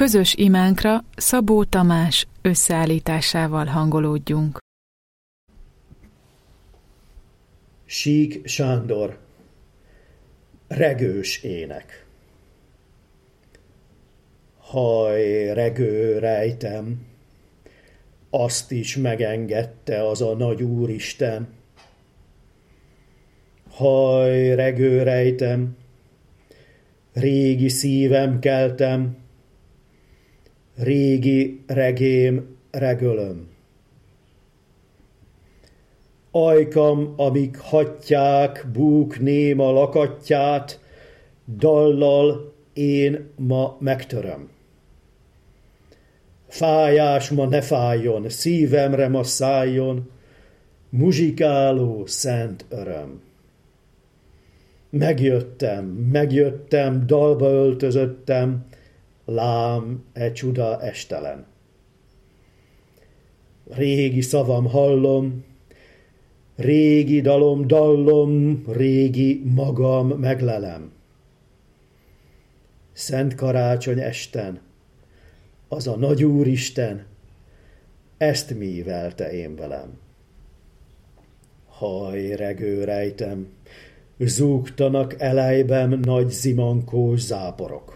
Közös imánkra Szabó Tamás összeállításával hangolódjunk. Sík Sándor. Regős ének. Haj, regő rejtem, azt is megengedte az a nagy Úristen. Haj, regő rejtem, régi szívem keltem, régi regém regölöm. Ajkam, amik hattyák, búk néma lakatját, dallal én ma megtöröm. Fájás ma ne fájjon, szívemre ma szálljon, muzsikáló szent öröm. Megjöttem, dalba öltözöttem, lám e csuda estelen. Régi szavam hallom, régi dalom dallom, régi magam meglelem. Szent karácsony esten, az a nagy Úristen, ezt mívelte én velem. Haj, regő rejtem, zúgtanak elejbem nagy zimankós záporok.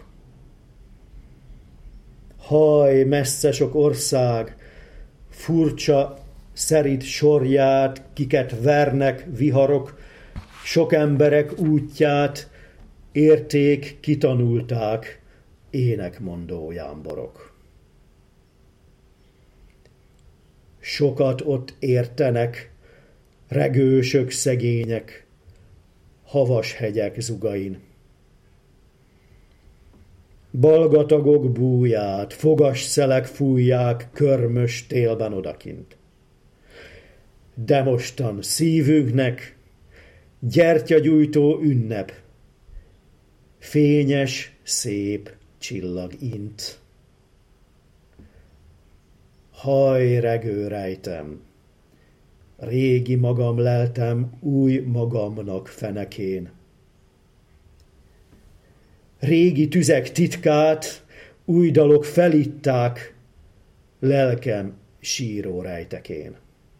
Haj, messze sok ország, furcsa szerint sorját, kiket vernek viharok, sok emberek útját, érték, kitanulták, énekmondó jámborok. Sokat ott értenek, regősök szegények, havas hegyek zugain. Balgatagok búját, fogas szelek fújják körmös télben odakint. De mostan szívünknek gyertyagyújtó ünnep, fényes, szép csillag int. Haj, regő rejtem, régi magam leltem új magamnak fenekén. Régi tüzek titkát új dalok felitták lelkem síró rejtekén.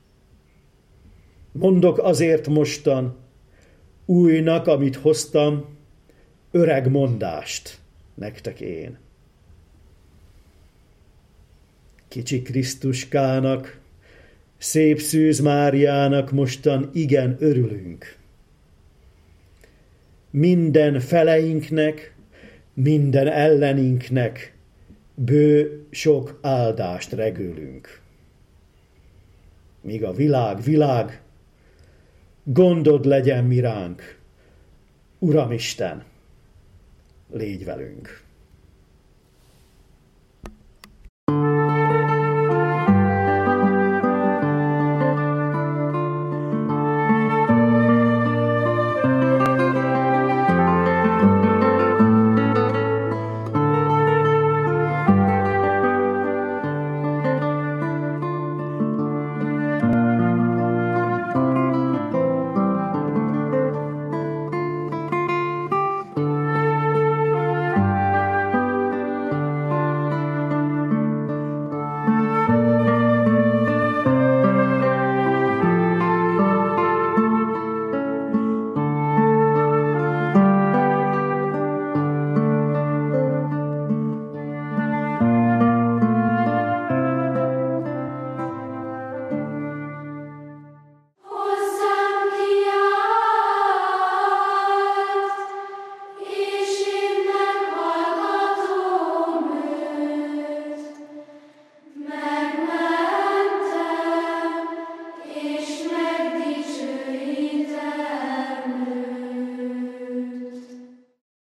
Mondok azért mostan újnak, amit hoztam, öreg mondást nektek én. Kicsi Krisztuskának, szép Szűz Máriának mostan igen örülünk. Minden feleinknek, minden elleninknek bő sok áldást regőlünk. Míg a világ, gondod legyen mi ránk, Uramisten, légy velünk!